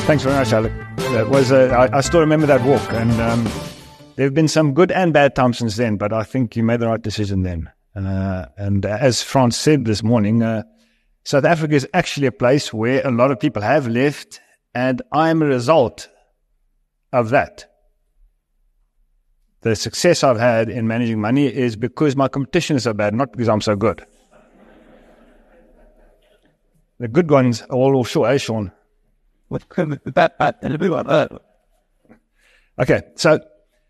Thanks very much, Alec. That was I still remember that walk, and there have been some good and bad times since then, but I think you made the right decision then. And as Frans said this morning, South Africa is actually a place where a lot of people have left, and I'm a result of that. The success I've had in managing money is because my competition is so bad, not because I'm so good. The good ones are all offshore, eh, Sean? Okay, so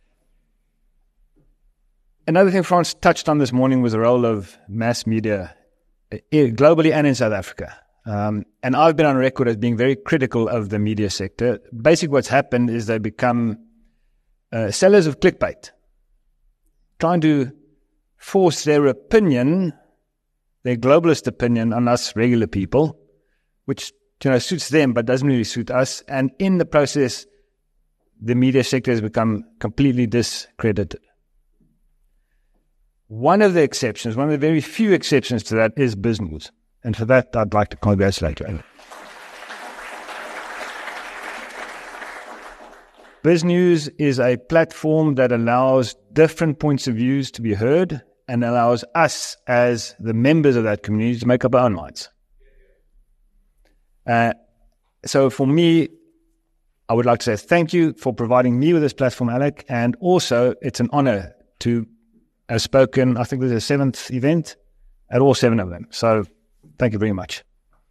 another thing Frans touched on this morning was the role of mass media globally and in South Africa. And I've been on record as being very critical of the media sector. Basically what's happened is they become sellers of clickbait, trying to force their opinion, their globalist opinion on us regular people, which suits them but doesn't really suit us. And in the process, the media sector has become completely discredited. One of the exceptions, one of the very few exceptions to that is BizNews. And for that, I'd like to congratulate you. BizNews is a platform that allows different points of views to be heard and allows us as the members of that community to make up our own minds. So for me, I would like to say thank you for providing me with this platform, Alec, and also it's an honor to have spoken, I think this is the 7th event, at all 7 of them. So thank you very much.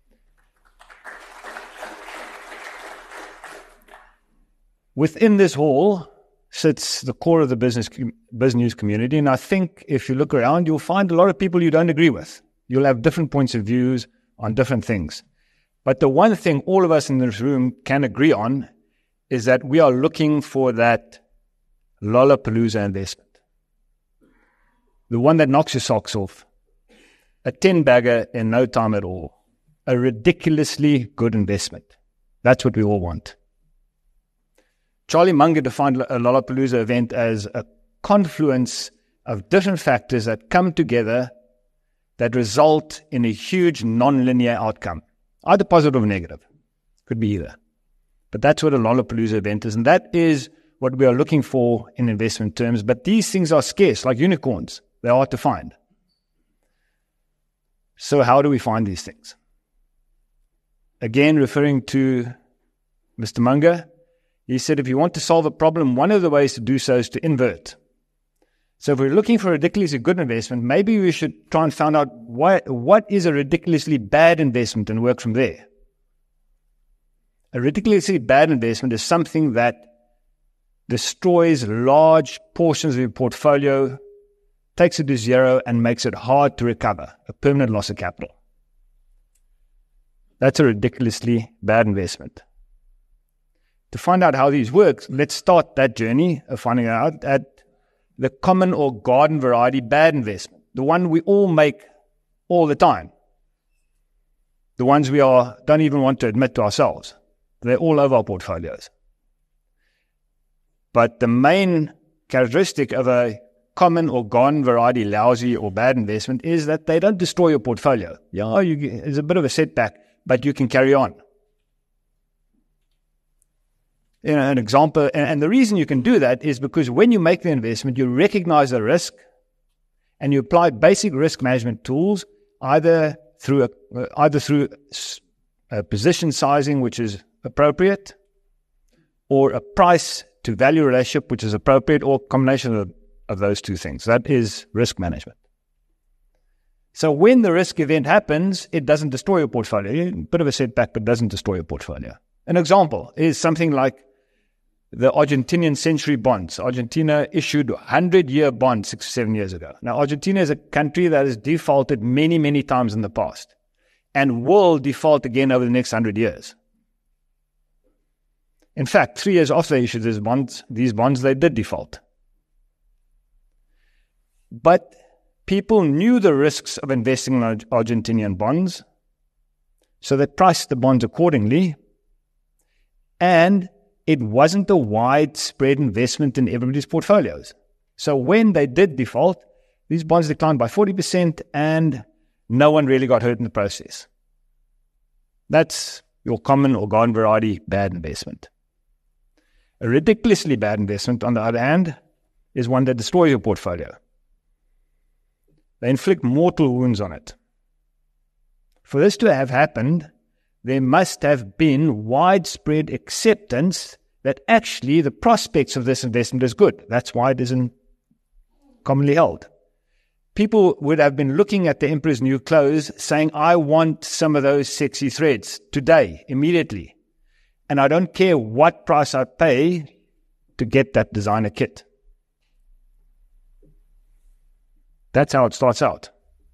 Within this hall sits the core of the BizNews community, and I think if you look around, you'll find a lot of people you don't agree with. You'll have different points of views on different things. But the one thing all of us in this room can agree on is that we are looking for that Lollapalooza investment. The one that knocks your socks off. A 10-bagger in no time at all. A ridiculously good investment. That's what we all want. Charlie Munger defined a Lollapalooza event as a confluence of different factors that come together that result in a huge non-linear outcome. Either positive or negative. Could be either. But that's what a Lollapalooza event is, and that is what we are looking for in investment terms. But these things are scarce, like unicorns. They're hard to find. So how do we find these things? Again, referring to Mr. Munger, he said if you want to solve a problem, one of the ways to do so is to invert. So if we're looking for a ridiculously good investment, maybe we should try and find out what is a ridiculously bad investment and work from there. A ridiculously bad investment is something that destroys large portions of your portfolio, takes it to zero, and makes it hard to recover, a permanent loss of capital. That's a ridiculously bad investment. To find out how these work, let's start that journey of finding out at the common or garden variety bad investment, the one we all make all the time, the ones we don't even want to admit to ourselves. They're all over our portfolios. But the main characteristic of a common or garden variety lousy or bad investment is that they don't destroy your portfolio. There's a bit of a setback, but you can carry on. An example, and the reason you can do that is because when you make the investment, you recognize the risk and you apply basic risk management tools, either through a position sizing, which is appropriate, or a price to value relationship, which is appropriate, or a combination of those two things. That is risk management. So when the risk event happens, it doesn't destroy your portfolio. A bit of a setback, but doesn't destroy your portfolio. An example is something like the Argentinian century bonds. Argentina issued 100-year bonds 6 or 7 years ago. Now, Argentina is a country that has defaulted many, many times in the past and will default again over the next 100 years. In fact, 3 years after they issued these bonds, they did default. But people knew the risks of investing in Argentinian bonds, so they priced the bonds accordingly, and it wasn't a widespread investment in everybody's portfolios. So when they did default, these bonds declined by 40% and no one really got hurt in the process. That's your common or garden variety bad investment. A ridiculously bad investment, on the other hand, is one that destroys your portfolio. They inflict mortal wounds on it. For this to have happened, there must have been widespread acceptance that actually the prospects of this investment is good. That's why it isn't commonly held. People would have been looking at the Emperor's New Clothes saying, I want some of those sexy threads today, immediately. And I don't care what price I pay to get that designer kit. That's how it starts out.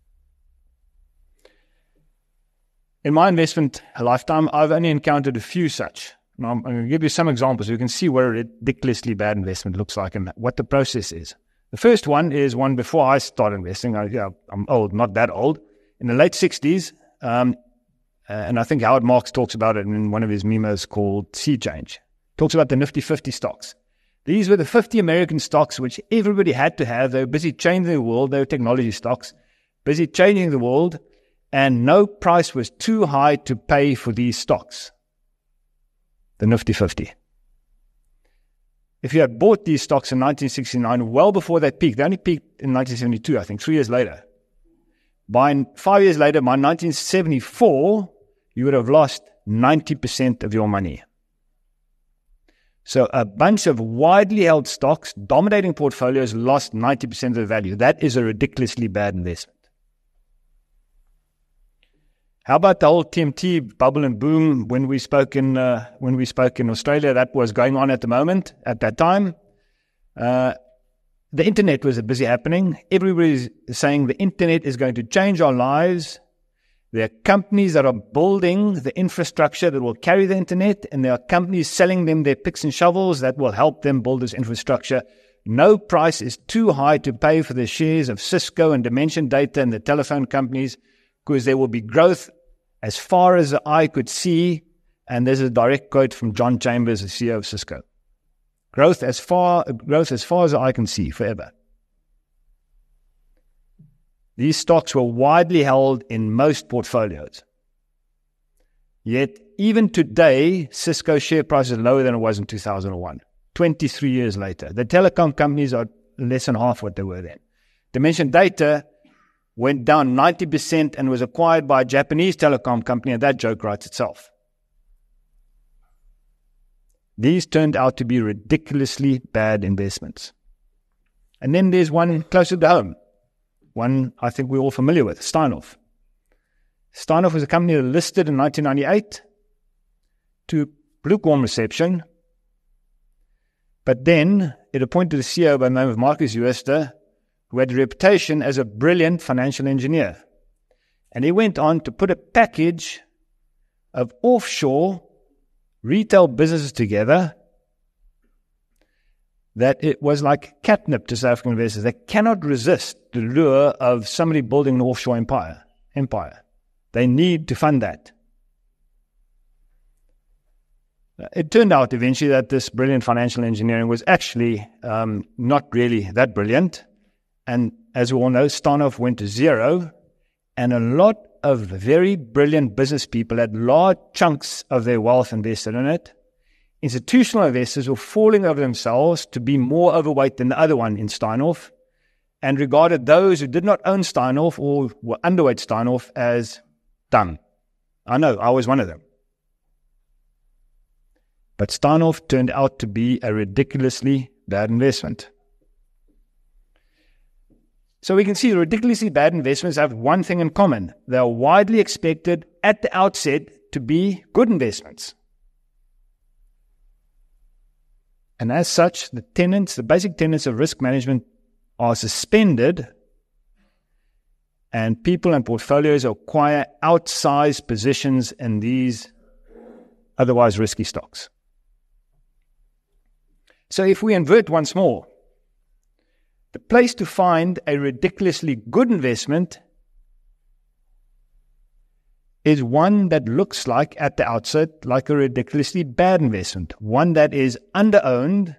In my investment lifetime, I've only encountered a few such. Now, I'm going to give you some examples so you can see what a ridiculously bad investment looks like and what the process is. The first one is one before I started investing. I'm old, not that old. In the late 60s, and I think Howard Marks talks about it in one of his memos called Sea Change. Talks about the Nifty 50 stocks. These were the 50 American stocks which everybody had to have. They were busy changing the world. They were technology stocks, busy changing the world, and no price was too high to pay for these stocks. The Nifty 50. If you had bought these stocks in 1969, well before they peaked, they only peaked in 1972, I think, 3 years later. By 5 years later, by 1974, you would have lost 90% of your money. So a bunch of widely held stocks, dominating portfolios, lost 90% of the value. That is a ridiculously bad investment. How about the whole TMT bubble and boom when we spoke in Australia? That was going on at the moment, at that time. The internet was busy happening. Everybody's saying the internet is going to change our lives. There are companies that are building the infrastructure that will carry the internet, and there are companies selling them their picks and shovels that will help them build this infrastructure. No price is too high to pay for the shares of Cisco and Dimension Data and the telephone companies, because there will be growth as far as the eye could see. And there's a direct quote from John Chambers, the CEO of Cisco. Growth as far as the eye can see, forever. These stocks were widely held in most portfolios. Yet, even today, Cisco's share price is lower than it was in 2001, 23 years later. The telecom companies are less than half what they were then. Dimension Data went down 90% and was acquired by a Japanese telecom company, and that joke writes itself. These turned out to be ridiculously bad investments. And then there's one closer to home, one I think we're all familiar with, Steinhoff. Steinhoff was a company that listed in 1998 to lukewarm reception, but then it appointed a CEO by the name of Marcus Jooste, who had a reputation as a brilliant financial engineer. And he went on to put a package of offshore retail businesses together that it was like catnip to South African investors. They cannot resist the lure of somebody building an offshore empire. They need to fund that. It turned out eventually that this brilliant financial engineering was actually not really that brilliant. And as we all know, Steinhoff went to zero, and a lot of very brilliant business people had large chunks of their wealth invested in it. Institutional investors were falling over themselves to be more overweight than the other one in Steinhoff, and regarded those who did not own Steinhoff or were underweight Steinhoff as dumb. I know, I was one of them. But Steinhoff turned out to be a ridiculously bad investment. So we can see ridiculously bad investments have one thing in common. They are widely expected at the outset to be good investments. And as such, the basic tenets of risk management are suspended, and people and portfolios acquire outsized positions in these otherwise risky stocks. So if we invert once more, the place to find a ridiculously good investment is one that looks like, at the outset, like a ridiculously bad investment. One that is underowned,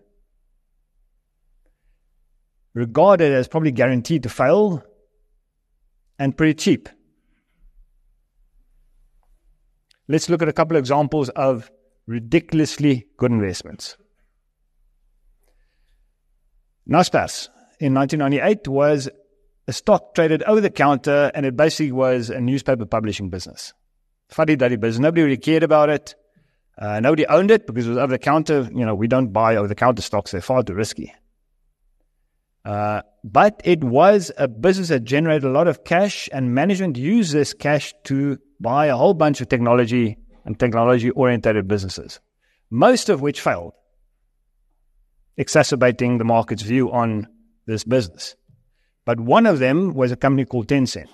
regarded as probably guaranteed to fail, and pretty cheap. let's look at a couple of examples of ridiculously good investments. Naspers in 1998 was a stock traded over the counter, and it basically was a newspaper publishing business. Fuddy-duddy business. Nobody really cared about it. Nobody owned it because it was over the counter. We don't buy over the counter stocks. They're far too risky. But it was a business that generated a lot of cash, and management used this cash to buy a whole bunch of technology and technology-oriented businesses, most of which failed, exacerbating the market's view on this business. But one of them was a company called Tencent.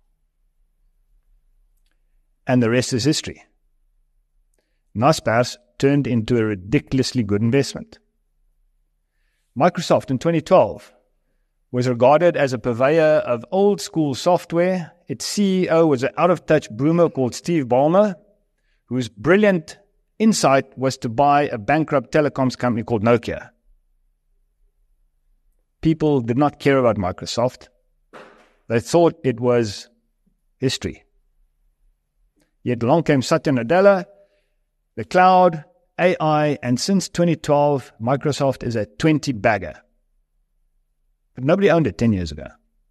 And the rest is history. Naspers turned into a ridiculously good investment. Microsoft in 2012 was regarded as a purveyor of old-school software. Its CEO was an out-of-touch boomer called Steve Ballmer, whose brilliant insight was to buy a bankrupt telecoms company called Nokia. People did not care about Microsoft. They thought it was history. Yet along came Satya Nadella, the cloud, AI, and since 2012, Microsoft is a 20-bagger. But nobody owned it 10 years ago.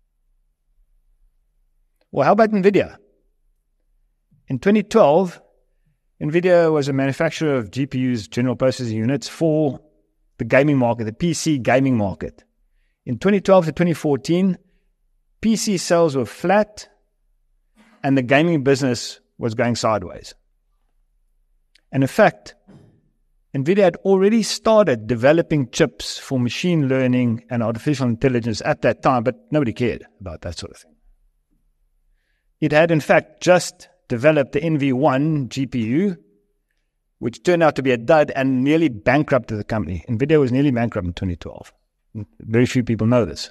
Well, how about NVIDIA? In 2012, NVIDIA was a manufacturer of GPUs, general processing units, for the gaming market, the PC gaming market. In 2012 to 2014, PC sales were flat, and the gaming business was going sideways. And in fact, NVIDIA had already started developing chips for machine learning and artificial intelligence at that time, but nobody cared about that sort of thing. It had, in fact, just developed the NV1 GPU, which turned out to be a dud and nearly bankrupted the company. NVIDIA was nearly bankrupt in 2012. Very few people know this.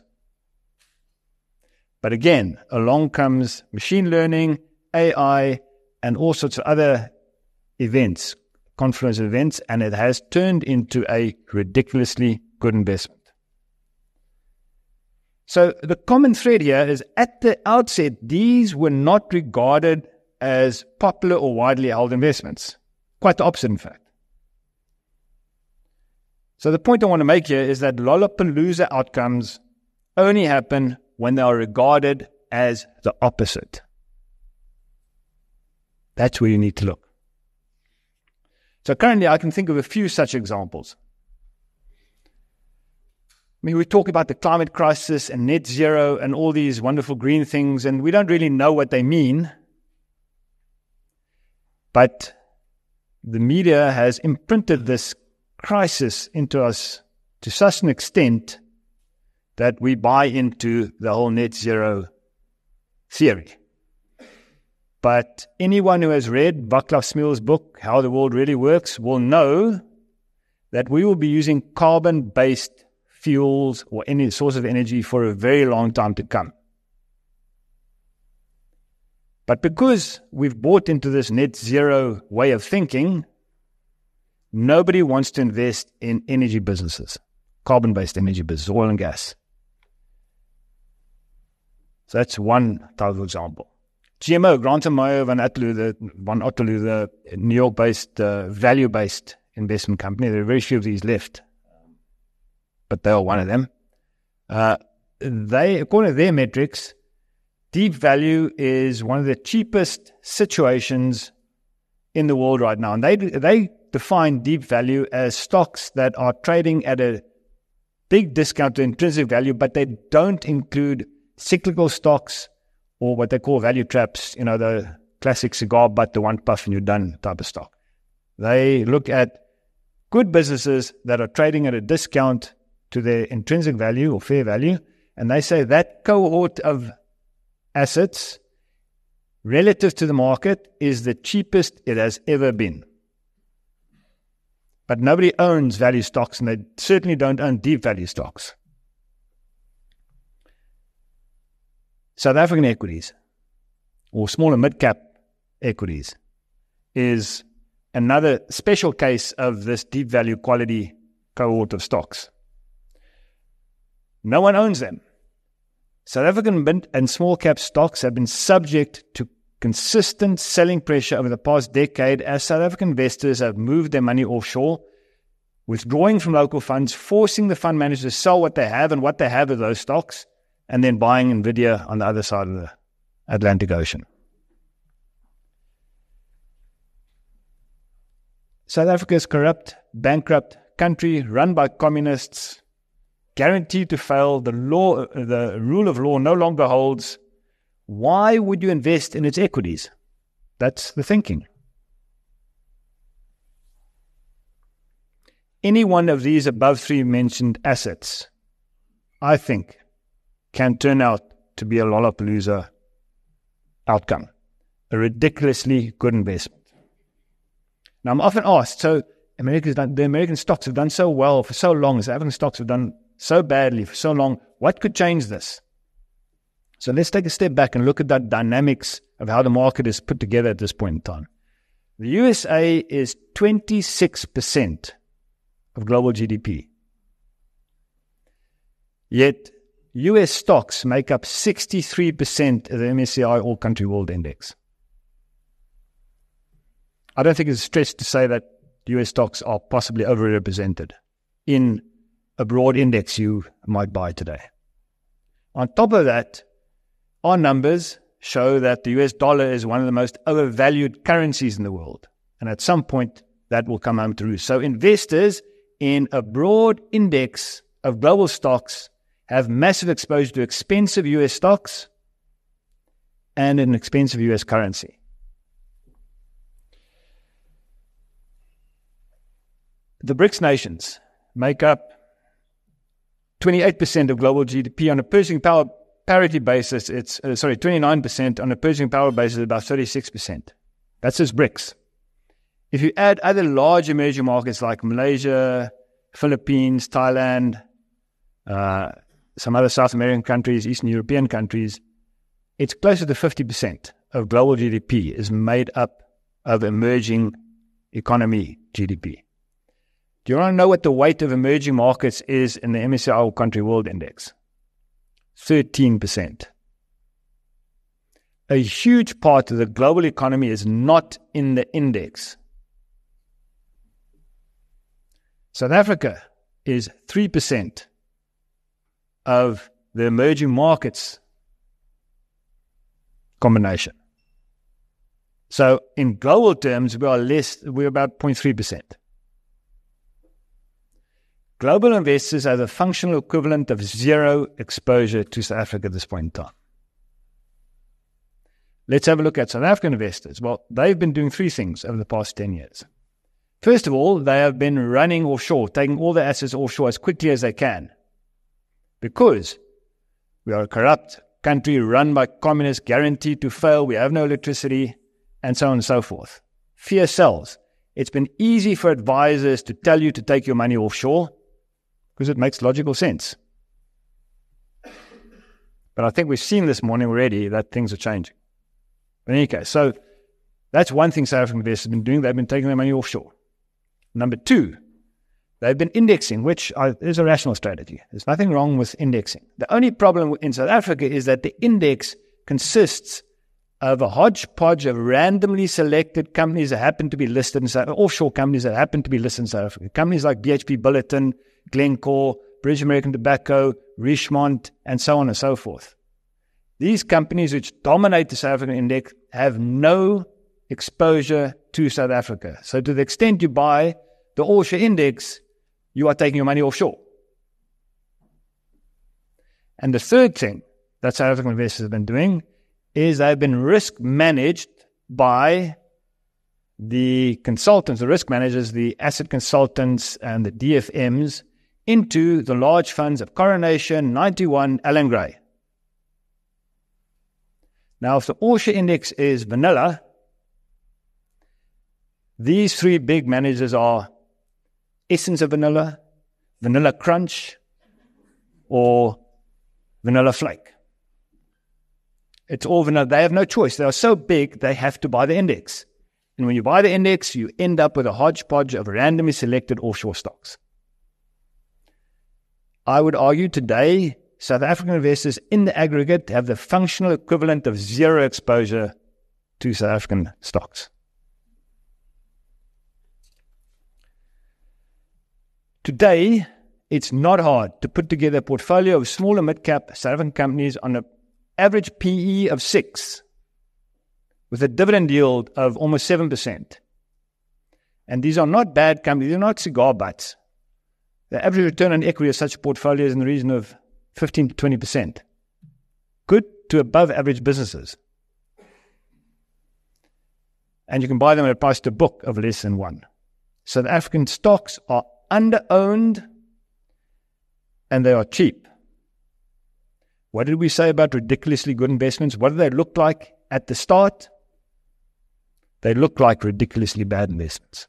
But again, along comes machine learning, AI, and all sorts of other events, confluence of events, and it has turned into a ridiculously good investment. So the common thread here is, at the outset, these were not regarded as popular or widely held investments. Quite the opposite, in fact. So the point I want to make here is that Lollapalooza outcomes only happen when they are regarded as the opposite. That's where you need to look. So currently I can think of a few such examples. We talk about the climate crisis and net zero and all these wonderful green things, and we don't really know what they mean. But the media has imprinted this crisis into us to such an extent that we buy into the whole net zero theory. But anyone who has read Václav Smil's book, How the World Really Works, will know that we will be using carbon-based fuels or any source of energy for a very long time to come. But because we've bought into this net zero way of thinking, nobody wants to invest in energy businesses, carbon-based energy business, oil and gas. So that's one type of example. GMO, Grant and Meyer van Otterloo, the New York-based, value-based investment company. There are very few of these left, but they are one of them. They, according to their metrics, deep value is one of the cheapest situations in the world right now. And they define deep value as stocks that are trading at a big discount to intrinsic value, but they don't include cyclical stocks or what they call value traps, the classic cigar butt, the one puff and you're done type of stock. They look at good businesses that are trading at a discount to their intrinsic value or fair value, and they say that cohort of assets relative to the market is the cheapest it has ever been. But nobody owns value stocks, and they certainly don't own deep value stocks. South African equities, or small and mid-cap equities, is another special case of this deep value quality cohort of stocks. No one owns them. South African mid and small cap stocks have been subject to consistent selling pressure over the past decade as South African investors have moved their money offshore, withdrawing from local funds, forcing the fund managers to sell what they have, and what they have are those stocks, and then buying NVIDIA on the other side of the Atlantic Ocean. South Africa is a corrupt, bankrupt country run by communists, guaranteed to fail. The rule of law no longer holds. Why would you invest in its equities? That's the thinking. Any one of these above three mentioned assets, I think, can turn out to be a Lollapalooza outcome, a ridiculously good investment. Now, I'm often asked, so the American stocks have done so well for so long, the African stocks have done so badly for so long, what could change this? So let's take a step back and look at the dynamics of how the market is put together at this point in time. The USA is 26% of global GDP. Yet, US stocks make up 63% of the MSCI All-Country World Index. I don't think it's a stretch to say that US stocks are possibly overrepresented in a broad index you might buy today. On top of that, our numbers show that the US dollar is one of the most overvalued currencies in the world. And at some point, that will come home to roost. So investors in a broad index of global stocks have massive exposure to expensive US stocks and an expensive US currency. The BRICS nations make up 28% of global GDP. On a purchasing power parity basis, it's 29%. On a purchasing power basis, about 36%. That's just BRICS. If you add other large emerging markets like Malaysia, Philippines, Thailand, some other South American countries, Eastern European countries, it's closer to 50% of global GDP is made up of emerging economy GDP. Do you want to know what the weight of emerging markets is in the MSCI All-Country World Index? 13%. A huge part of the global economy is not in the index. South Africa is 3% of the emerging markets combination. So in global terms, we're about 0.3%. Global investors have a functional equivalent of zero exposure to South Africa at this point in time. Let's have a look at South African investors. Well, they've been doing three things over the past 10 years. First of all, they have been running offshore, taking all their assets offshore as quickly as they can. Because we are a corrupt country run by communists, guaranteed to fail, we have no electricity, and so on and so forth. Fear sells. It's been easy for advisors to tell you to take your money offshore because it makes logical sense. But I think we've seen this morning already that things are changing. In any case, so that's one thing South African investors have been doing. They've been taking their money offshore. Number two, they've been indexing, which is a rational strategy. There's nothing wrong with indexing. The only problem in South Africa is that the index consists of a hodgepodge of randomly selected companies that happen to be listed in South Africa, offshore companies that happen to be listed in South Africa. Companies like BHP Billiton, Glencore, British American Tobacco, Richemont, and so on and so forth. These companies which dominate the South African index have no exposure to South Africa. So to the extent you buy the offshore index, you are taking your money offshore. And the third thing that South African investors have been doing is they've been risk managed by the consultants, the risk managers, the asset consultants, and the DFMs into the large funds of Coronation, 91, Allan Gray. Now, if the offshore index is vanilla, these three big managers are Essence of Vanilla, Vanilla Crunch, or Vanilla Flake. It's all vanilla. They have no choice. They are so big, they have to buy the index. And when you buy the index, you end up with a hodgepodge of randomly selected offshore stocks. I would argue today, South African investors in the aggregate have the functional equivalent of zero exposure to South African stocks. Today, it's not hard to put together a portfolio of small and mid-cap South African companies on an average PE of 6, with a dividend yield of almost 7%. And these are not bad companies, they're not cigar butts. The average return on equity of such a portfolio is in the region of 15 to 20%. Good to above average businesses. And you can buy them at a price to book of less than 1. South African stocks are under-owned and they are cheap. What did we say about ridiculously good investments? What do they look like at the start? They look like ridiculously bad investments.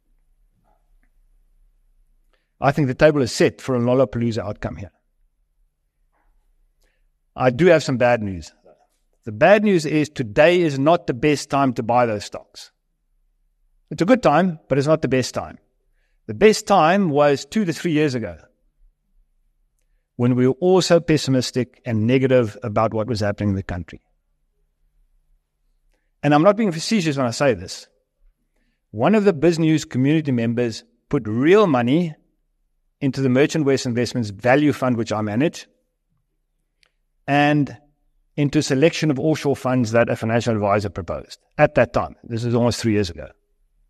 I think the table is set for a Lollapalooza outcome here. I do have some bad news. The bad news is today is not the best time to buy those stocks. It's a good time, but it's not the best time. The best time was 2 to 3 years ago, when we were all so pessimistic and negative about what was happening in the country. And I'm not being facetious when I say this. One of the BizNews community members put real money into the Merchant West Investments Value Fund, which I manage, and into a selection of offshore funds that a financial advisor proposed at that time. This is almost 3 years ago.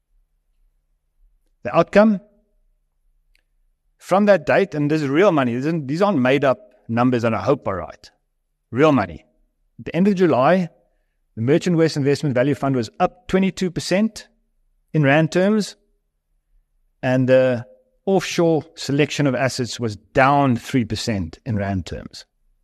The outcome from that date, and this is real money, these aren't made up numbers and I hope are right. Real money. At the end of July, the Merchant West Investment Value Fund was up 22% in rand terms, and the offshore selection of assets was down 3% in rand terms.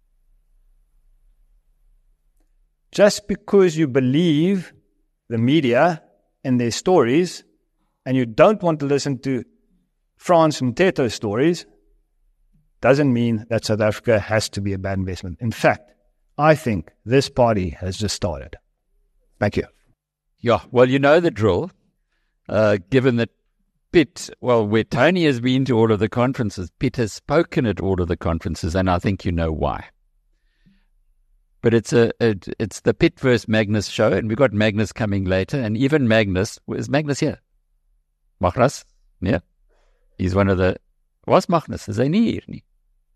Just because you believe the media and their stories, and you don't want to listen to Frans Mteto stories, doesn't mean that South Africa has to be a bad investment. In fact, I think this party has just started. Thank you. Yeah, well, you know the drill. Given that Pitt, well, where Tony has been to all of the conferences, Pitt has spoken at all of the conferences, and I think you know why. But it's the Pitt versus Magnus show, and we've got Magnus coming later, and even Magnus, is Magnus here? Magnus? Yeah. He's one of the... Was Magnus? Is hy nie hier nie?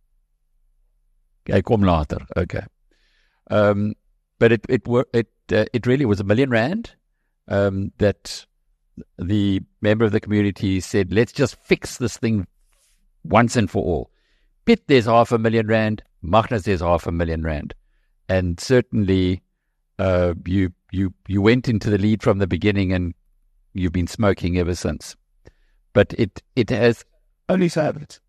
Hy kom later. Okay. But it really was R1 million that the member of the community said, let's just fix this thing once and for all. Pitt, there's R500,000. Magnus, there's R500,000. And certainly you went into the lead from the beginning, and you've been smoking ever since. But it has only served.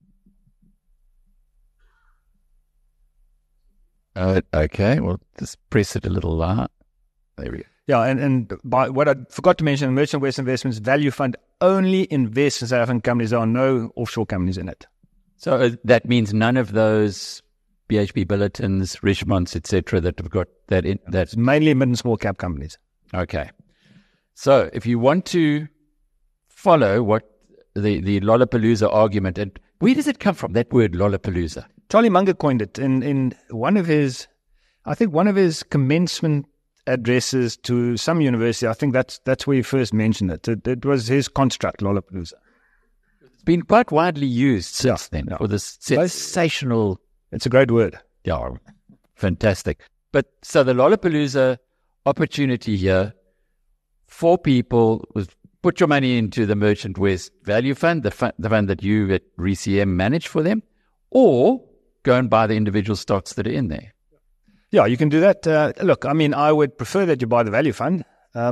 Okay, well, just press it a little lower. There we go. Yeah, and by what I forgot to mention, the Merchant West Investments Value Fund only invests in South African companies. There are no offshore companies in it. So that means none of those BHP Billetons, Richemonts, etc., that have got that in. That's mainly mid and small cap companies. Okay. So if you want to follow what the Lollapalooza argument, and where does it come from, that word Lollapalooza? Charlie Munger coined it in one of his commencement addresses to some university. I think that's where he first mentioned it. It was his construct, Lollapalooza. It's been quite widely used since then for this sensational... It's a great word. Yeah, fantastic. But so the Lollapalooza opportunity here for people was put your money into the Merchant West Value Fund, the fund that you at RCM manage for them, or go and buy the individual stocks that are in there. Yeah, you can do that. Look, I mean, I would prefer that you buy the value fund.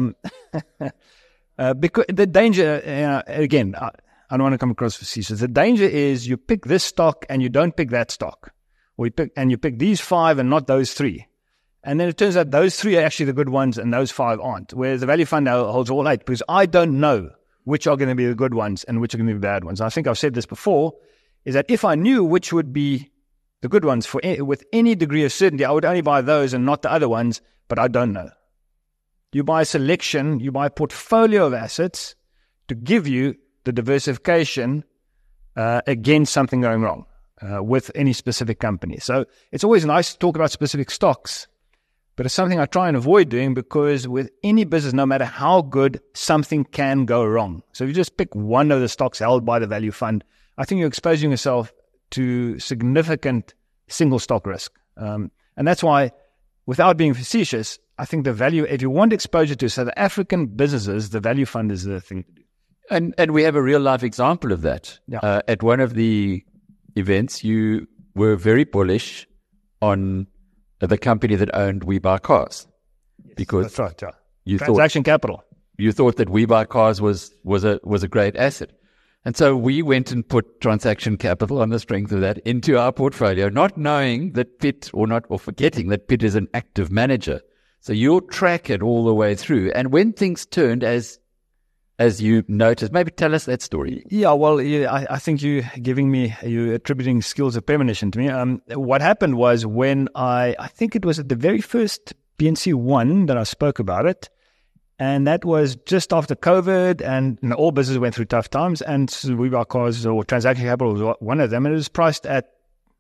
Because the danger, again, I don't want to come across facetious. The danger is you pick this stock and you don't pick that stock. Or you pick these 5 and not those 3. And then it turns out those 3 are actually the good ones and those 5 aren't. Whereas the value fund now holds all 8, because I don't know which are going to be the good ones and which are going to be the bad ones. I think I've said this before, is that if I knew which would be the good ones with any degree of certainty, I would only buy those and not the other ones, but I don't know. You buy a selection, you buy a portfolio of assets to give you the diversification against something going wrong with any specific company. So it's always nice to talk about specific stocks, But it's something I try and avoid doing because with any business, no matter how good, something can go wrong. So if you just pick one of the stocks held by the value fund, I think you're exposing yourself to significant single stock risk. And that's why, without being facetious, I think the value, if you want exposure to South African businesses, the value fund is the thing to do. And we have a real life example of that. Yeah. At one of the events, you were very bullish on the company that owned We Buy Cars. Yes, because that's right, yeah. you Transaction capital. You thought that We Buy Cars was a great asset. And so we went and put transaction capital on the strength of that into our portfolio, not knowing that Pitt or forgetting that Pitt is an active manager. So you'll track it all the way through. And when things turned, as you noticed, maybe tell us that story. Yeah, well, I think you're attributing skills of premonition to me. What happened was when I think it was at the very first BNC 1 that I spoke about it, and that was just after COVID, and all businesses went through tough times, and We Buy Cars or Transaction Capital was one of them, and it was priced at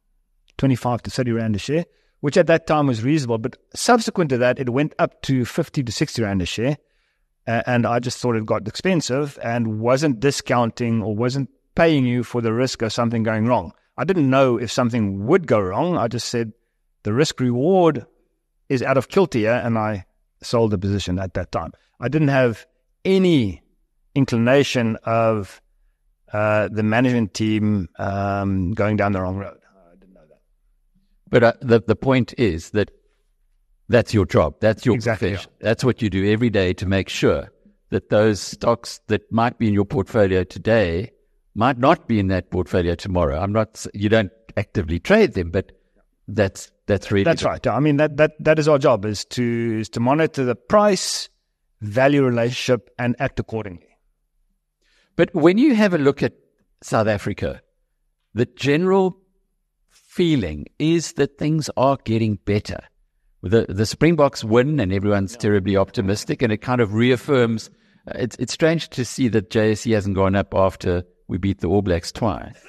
25 to 30 Rand a share, which at that time was reasonable. But subsequent to that, it went up to 50 to 60 Rand a share. And I just thought it got expensive and wasn't discounting or wasn't paying you for the risk of something going wrong. I didn't know if something would go wrong. I just said the risk reward is out of kilter here, and I sold the position at that time. I didn't have any inclination of the management team going down the wrong road. I didn't know that. But the point is that that's your job. That's your Exactly, profession. Yeah. That's what you do every day to make sure that those stocks that might be in your portfolio today might not be in that portfolio tomorrow. You don't actively trade them, but that's really right. I mean, that is our job, is to monitor the price value relationship and act accordingly. But when you have a look at South Africa, the general feeling is that things are getting better. The Springboks win and everyone's terribly optimistic, and it kind of reaffirms. It's strange to see that JSE hasn't gone up after we beat the All Blacks twice.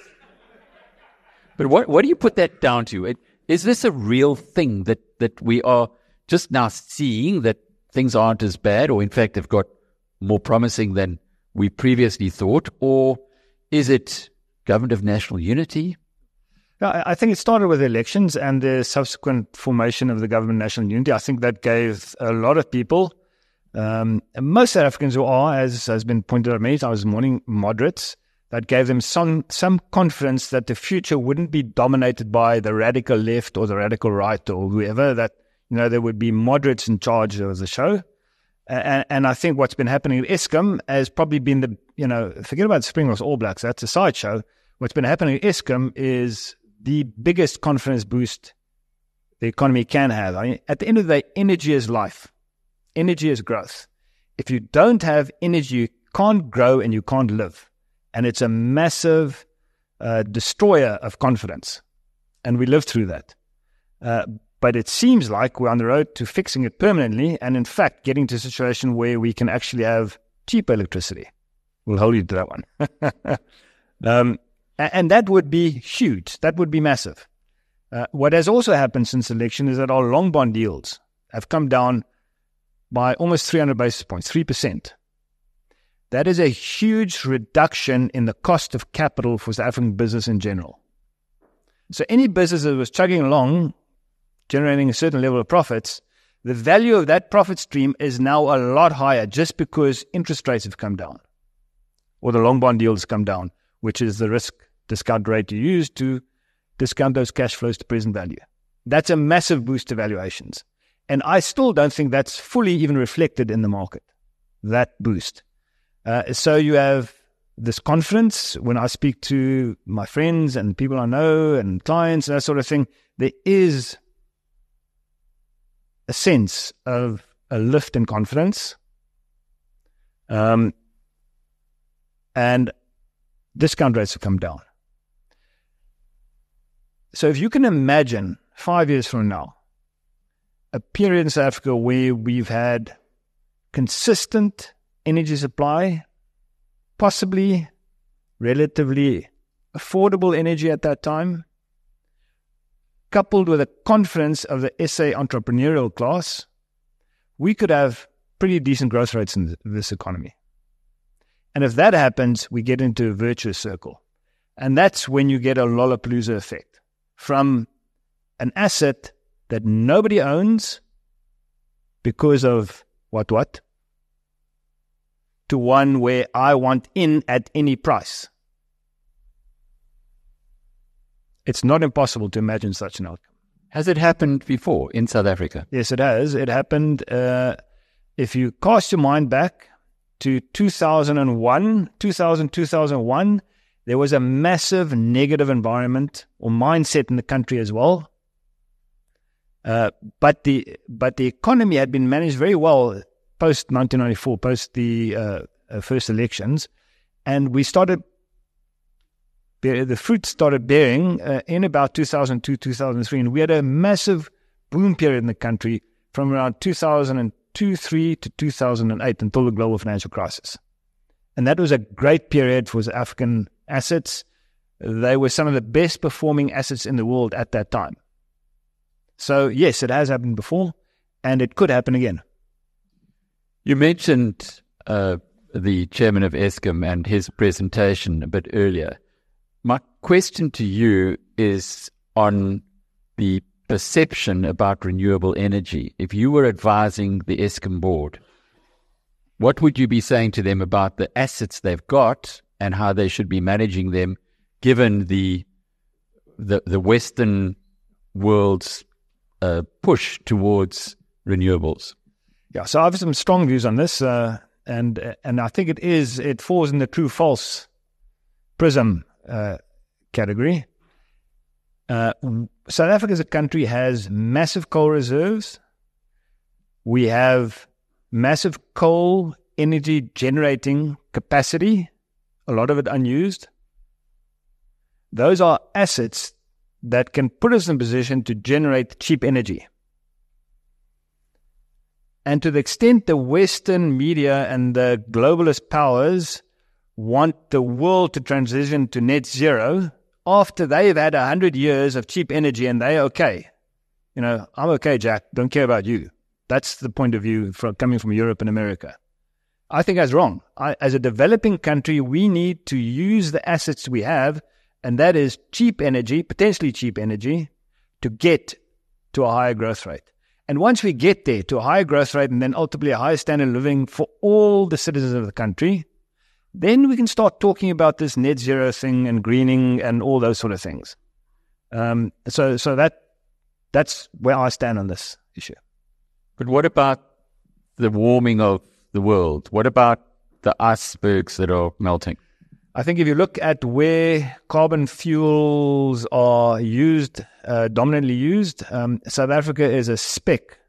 But what do you put that down to? Is this a real thing that we are just now seeing, that things aren't as bad, or in fact have got more promising than we previously thought? Or is it government of national unity? I think it started with elections and the subsequent formation of the government of national unity. I think that gave a lot of people, most South Africans who are, as has been pointed out many times this morning, moderates, that gave them some confidence that the future wouldn't be dominated by the radical left or the radical right or whoever, that there would be moderates in charge of the show. And I think what's been happening at Eskom has probably been forget about Springboks All Blacks, that's a sideshow. What's been happening at Eskom is the biggest confidence boost the economy can have. I mean, at the end of the day, energy is life. Energy is growth. If you don't have energy, you can't grow and you can't live. And it's a massive destroyer of confidence. And we live through that. But it seems like we're on the road to fixing it permanently, and in fact, getting to a situation where we can actually have cheap electricity. We'll hold you to that one. And that would be huge. That would be massive. What has also happened since election is that our long bond yields have come down by almost 300 basis points, 3%. That is a huge reduction in the cost of capital for South African business in general. So any business that was chugging along, generating a certain level of profits, the value of that profit stream is now a lot higher just because interest rates have come down or the long bond yields come down, which is the risk discount rate you use to discount those cash flows to present value. That's a massive boost to valuations. And I still don't think that's fully even reflected in the market, that boost. So you have this confidence. When I speak to my friends and people I know and clients and that sort of thing, there is a sense of a lift in confidence. And discount rates have come down. So if you can imagine 5 years from now, a period in South Africa where we've had consistent energy supply, possibly relatively affordable energy at that time, coupled with the confidence of the SA entrepreneurial class, we could have pretty decent growth rates in this economy. And if that happens, we get into a virtuous circle. And that's when you get a Lollapalooza effect from an asset that nobody owns because of what? To one where I want in at any price. It's not impossible to imagine such an outcome. Has it happened before in South Africa? Yes, it has. It happened, if you cast your mind back to 2001, there was a massive negative environment or mindset in the country as well. But the economy had been managed very well post 1994, post the first elections, and the fruit started bearing in about 2002, 2003, and we had a massive boom period in the country from around 2002-3 to 2008 until the global financial crisis. And that was a great period for the African assets. They were some of the best performing assets in the world at that time. So yes, it has happened before, and it could happen again. You mentioned the chairman of Eskom and his presentation a bit earlier. My question to you is on the perception about renewable energy. If you were advising the Eskom board, what would you be saying to them about the assets they've got and how they should be managing them, given the Western world's push towards renewables? Yeah, so I have some strong views on this, and I think it falls in the true-false prism category. South Africa as a country has massive coal reserves. We have massive coal energy generating capacity, a lot of it unused. Those are assets that can put us in a position to generate cheap energy. And to the extent the Western media and the globalist powers want the world to transition to net zero after they've had 100 years of cheap energy and they're okay. I'm okay, Jack. Don't care about you. That's the point of view coming from Europe and America. I think that's wrong. As a developing country, we need to use the assets we have, and that is cheap energy, potentially cheap energy, to get to a higher growth rate. And once we get there to a higher growth rate and then ultimately a higher standard of living for all the citizens of the country, then we can start talking about this net zero thing and greening and all those sort of things. So that's where I stand on this issue. But what about the warming of the world? What about the icebergs that are melting? I think if you look at where carbon fuels are used, dominantly used, South Africa is a speck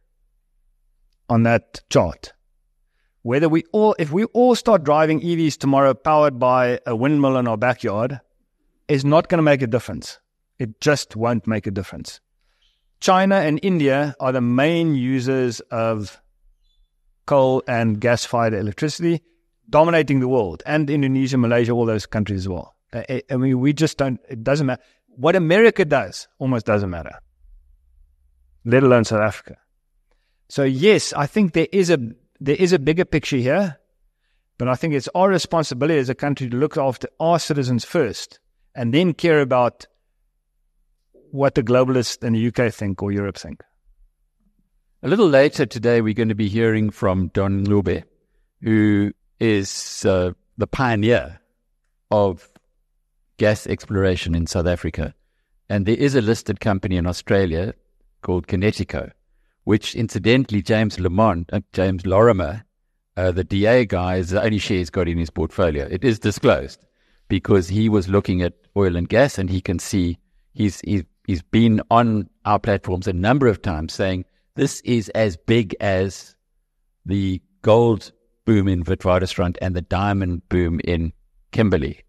on that chart. If we all start driving EVs tomorrow powered by a windmill in our backyard, it's not going to make a difference. It just won't make a difference. China and India are the main users of coal and gas-fired electricity, dominating the world, and Indonesia, Malaysia, all those countries as well. We just don't, it doesn't matter. What America does almost doesn't matter, let alone South Africa. So yes, I think there is a bigger picture here, but I think it's our responsibility as a country to look after our citizens first and then care about what the globalists in the UK think or Europe think. A little later today, we're going to be hearing from Don Lube, who is the pioneer of gas exploration in South Africa. And there is a listed company in Australia called Kinetico, which incidentally James Lorimer, the DA guy, is the only share he's got in his portfolio. It is disclosed because he was looking at oil and gas, and he can see he's been on our platforms a number of times saying this is as big as the gold boom in Witwatersrand and the diamond boom in Kimberley.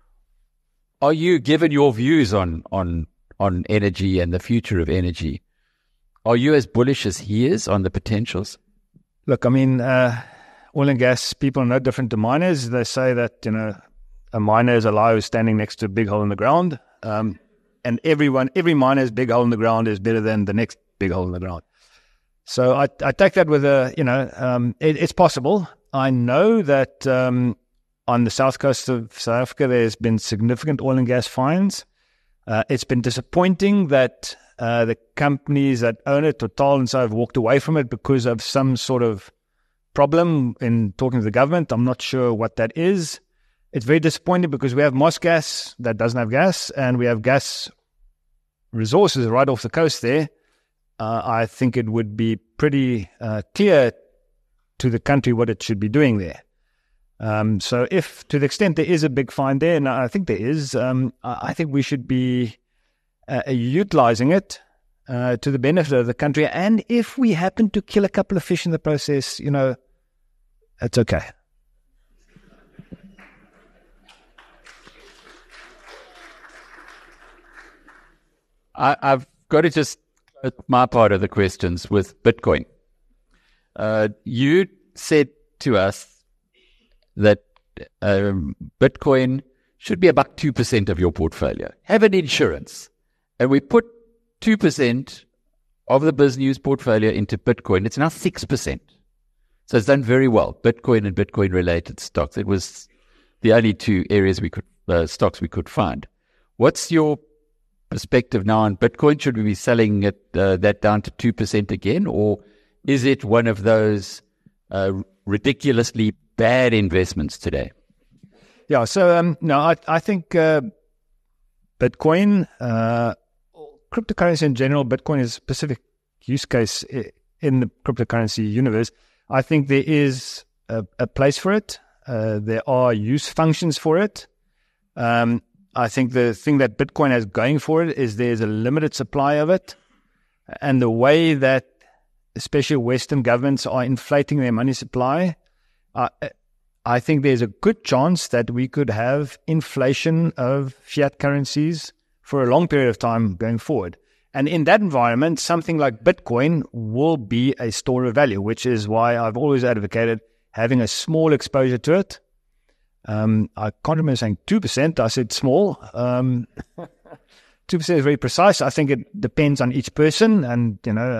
Are you, given your views on energy and the future of energy, are you as bullish as he is on the potentials? Look, I mean, oil and gas people are no different to miners. They say that, a miner is a liar who's standing next to a big hole in the ground. and every miner's big hole in the ground is better than the next big hole in the ground. So I take that with it's possible. I know that on the south coast of South Africa, there's been significant oil and gas finds. It's been disappointing that the companies that own it, Total and so, have walked away from it because of some sort of problem in talking to the government. I'm not sure what that is. It's very disappointing because we have Mossgas that doesn't have gas, and we have gas resources right off the coast there. I think it would be pretty clear to the country what it should be doing there. So if, to the extent there is a big find there, and I think there is, I think we should be utilizing it to the benefit of the country. And if we happen to kill a couple of fish in the process, it's okay. I've got to just close my part of the questions with Bitcoin. You said to us that Bitcoin should be about 2% of your portfolio. Have an insurance. And we put 2% of the BizNews portfolio into Bitcoin. It's now 6%. So it's done very well. Bitcoin and Bitcoin-related stocks. It was the only two areas stocks we could find. What's your perspective now on Bitcoin? Should we be selling it that down to 2% again, or is it one of those ridiculously bad investments today? Yeah, so no, I think Bitcoin, cryptocurrency in general, Bitcoin is a specific use case in the cryptocurrency universe. I think there is a place for it. There are use functions for it. I think the thing that Bitcoin has going for it is there's a limited supply of it. And the way that especially Western governments are inflating their money supply, I think there's a good chance that we could have inflation of fiat currencies for a long period of time going forward. And in that environment, something like Bitcoin will be a store of value, which is why I've always advocated having a small exposure to it. I can't remember saying 2%. I said small. 2% is very precise. I think it depends on each person, and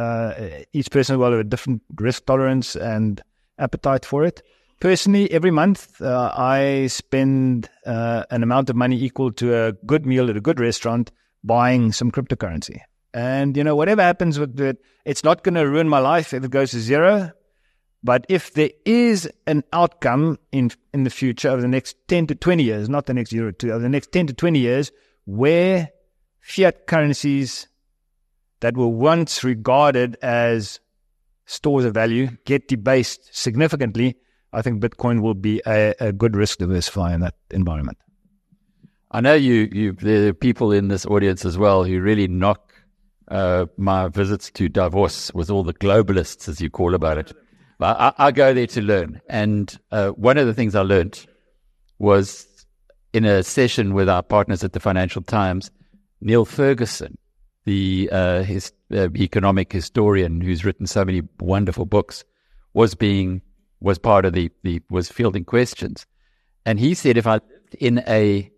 each person will have a different risk tolerance and appetite for it. Personally, every month I spend an amount of money equal to a good meal at a good restaurant buying some cryptocurrency. And, whatever happens with it, it's not going to ruin my life if it goes to zero. But if there is an outcome in the future over the next 10 to 20 years, not the next year or two, over the next 10 to 20 years, where fiat currencies that were once regarded as stores of value get debased significantly, I think Bitcoin will be a good risk diversifier in that environment. I know there are people in this audience as well who really knock my visits to Davos with all the globalists, as you call about it. But I go there to learn. And one of the things I learned was in a session with our partners at the Financial Times, Neil Ferguson, the economic historian who's written so many wonderful books, was part of was fielding questions. And he said, if I lived in a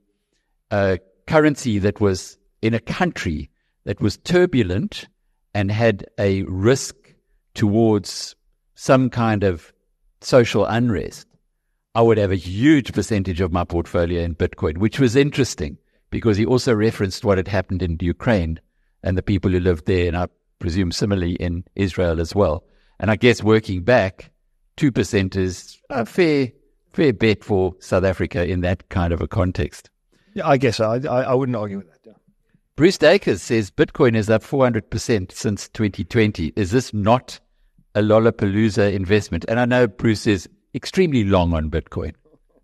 currency that was in a country that was turbulent and had a risk towards some kind of social unrest, I would have a huge percentage of my portfolio in Bitcoin, which was interesting because he also referenced what had happened in Ukraine and the people who lived there, and I presume similarly in Israel as well. And I guess working back, 2% is a fair bet for South Africa in that kind of a context. Yeah, I guess I wouldn't argue with that. Yeah. Bruce Dacres says Bitcoin is up 400% since 2020. Is this not a Lollapalooza investment? And I know Bruce is extremely long on Bitcoin.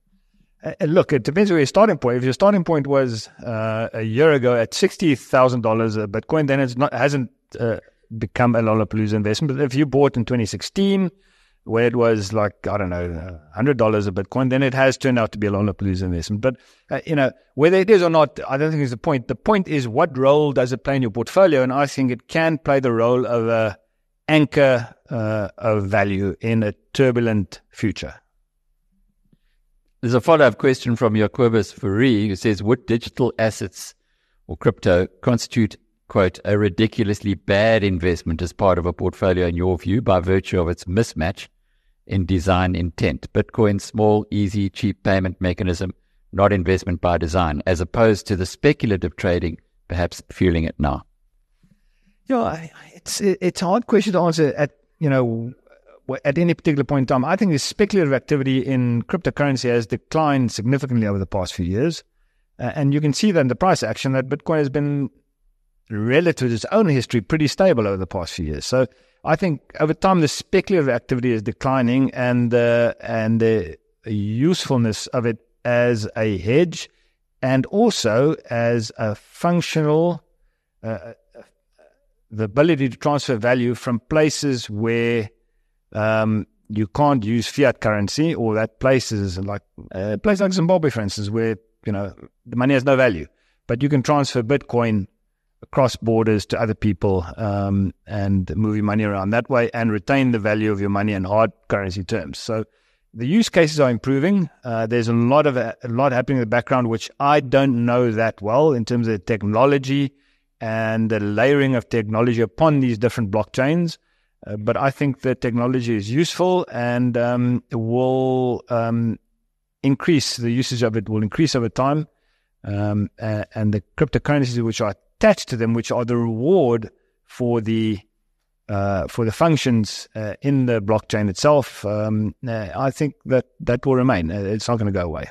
Look, it depends on your starting point. If your starting point was a year ago at $60,000 a Bitcoin, then it hasn't become a Lollapalooza investment. But if you bought in 2016, where it was like, I don't know, $100 a Bitcoin, then it has turned out to be a Lollapalooza investment. But, whether it is or not, I don't think is the point. The point is, what role does it play in your portfolio? And I think it can play the role of a anchor of value in a turbulent future. There's a follow-up question from Jacobus Fourie who says, what digital assets or crypto constitute, quote, a ridiculously bad investment as part of a portfolio in your view by virtue of its mismatch in design intent? Bitcoin's small, easy, cheap payment mechanism, not investment by design, as opposed to the speculative trading perhaps fueling it now. Yeah, it's a hard question to answer at any particular point in time. I think the speculative activity in cryptocurrency has declined significantly over the past few years. And you can see that in the price action that Bitcoin has been, relative to its own history, pretty stable over the past few years. So I think over time the speculative activity is declining, and the usefulness of it as a hedge and also as a functional, the ability to transfer value from places where you can't use fiat currency, or that places like a place like Zimbabwe, for instance, where the money has no value, but you can transfer Bitcoin across borders to other people and move your money around that way and retain the value of your money in hard currency terms. So the use cases are improving. There's a lot happening in the background, which I don't know that well in terms of the technology and the layering of technology upon these different blockchains. But I think the technology is useful and will increase. The usage of it will increase over time. And the cryptocurrencies which are attached to them, which are the reward for the functions in the blockchain itself, I think that will remain. It's not going to go away.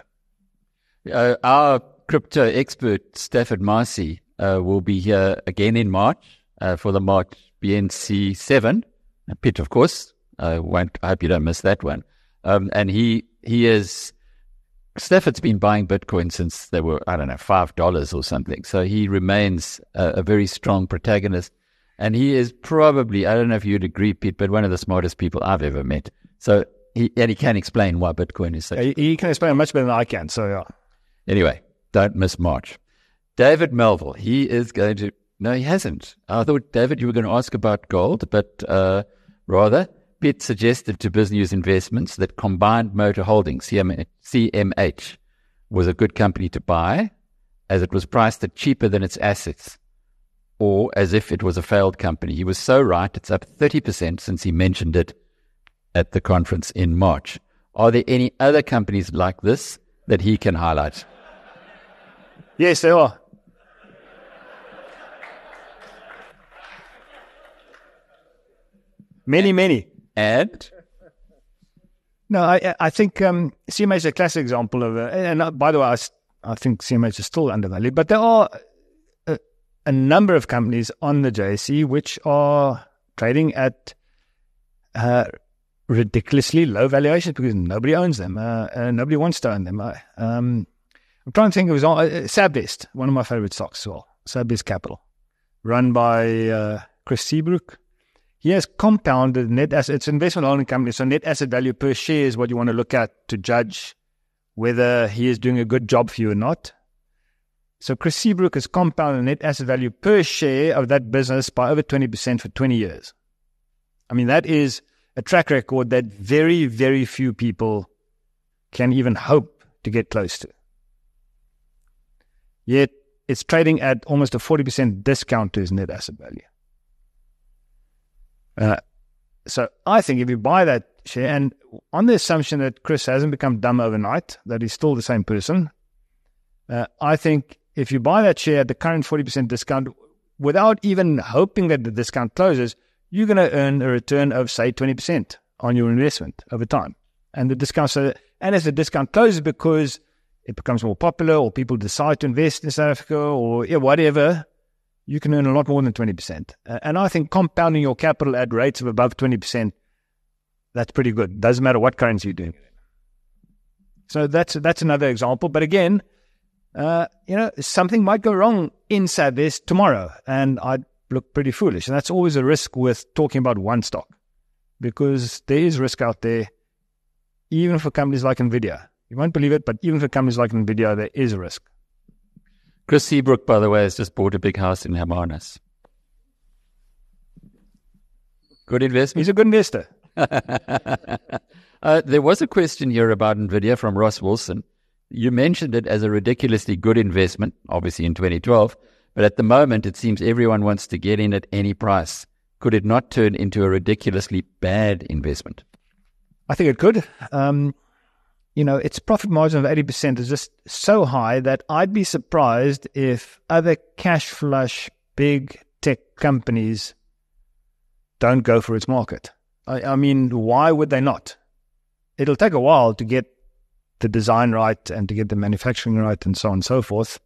Our crypto expert, Stafford Marcy, will be here again in March for the March BNC 7. Pitt, of course. I hope you don't miss that one. And he is... Stafford's been buying Bitcoin since they were, $5 or something. So he remains a very strong protagonist. And he is probably, I don't know if you'd agree, Pete, but one of the smartest people I've ever met. So he can explain why Bitcoin is such... He can explain it much better than I can. So, yeah. Anyway, don't miss March. David Melville, he is going to... No, he hasn't. I thought, David, you were going to ask about gold, but rather... Pitt suggested to BizNews Investments that Combined Motor Holdings, CMH, was a good company to buy as it was priced at cheaper than its assets, or as if it was a failed company. He was so right, it's up 30% since he mentioned it at the conference in March. Are there any other companies like this that he can highlight? Yes, there are. Many. And? No, I think CMH is a classic example of and by the way, I think CMH is still undervalued, but there are a number of companies on the JSE which are trading at ridiculously low valuations because nobody owns them, and nobody wants to own them. I'm trying to think, it was Sabvest, one of my favorite stocks as well, Sabvest Capital, run by Chris Seabrook. He has compounded net asset. It's an investment holding company, so net asset value per share is what you want to look at to judge whether he is doing a good job for you or not. So Chris Seabrook has compounded net asset value per share of that business by over 20% for 20 years. I mean, that is a track record that very, very few people can even hope to get close to. Yet it's trading at almost a 40% discount to his net asset value. So I think if you buy that share, and on the assumption that Chris hasn't become dumb overnight, that he's still the same person, I think if you buy that share at the current 40% discount, without even hoping that the discount closes, you're going to earn a return of, say, 20% on your investment over time. And the discount, and if the discount closes because it becomes more popular or people decide to invest in South Africa or whatever, you can earn a lot more than 20%. And I think compounding your capital at rates of above 20%, that's pretty good. Doesn't matter what currency you're doing it in. So that's another example. But again, something might go wrong in Sabvest tomorrow, and I'd look pretty foolish. And that's always a risk with talking about one stock, because there is risk out there, even for companies like NVIDIA. You won't believe it, but even for companies like NVIDIA, there is a risk. Chris Seabrook, by the way, has just bought a big house in Hermanus. Good investment. He's a good investor. There was a question here about NVIDIA from Ross Wilson. You mentioned it as a ridiculously good investment, obviously in 2012, But at the moment, it seems everyone wants to get in at any price. Could it not turn into a ridiculously bad investment? I think it could. Its profit margin of 80% is just so high that I'd be surprised if other cash flush big tech companies don't go for its market. I mean, why would they not? It'll take a while to get the design right and to get the manufacturing right and so on and so forth.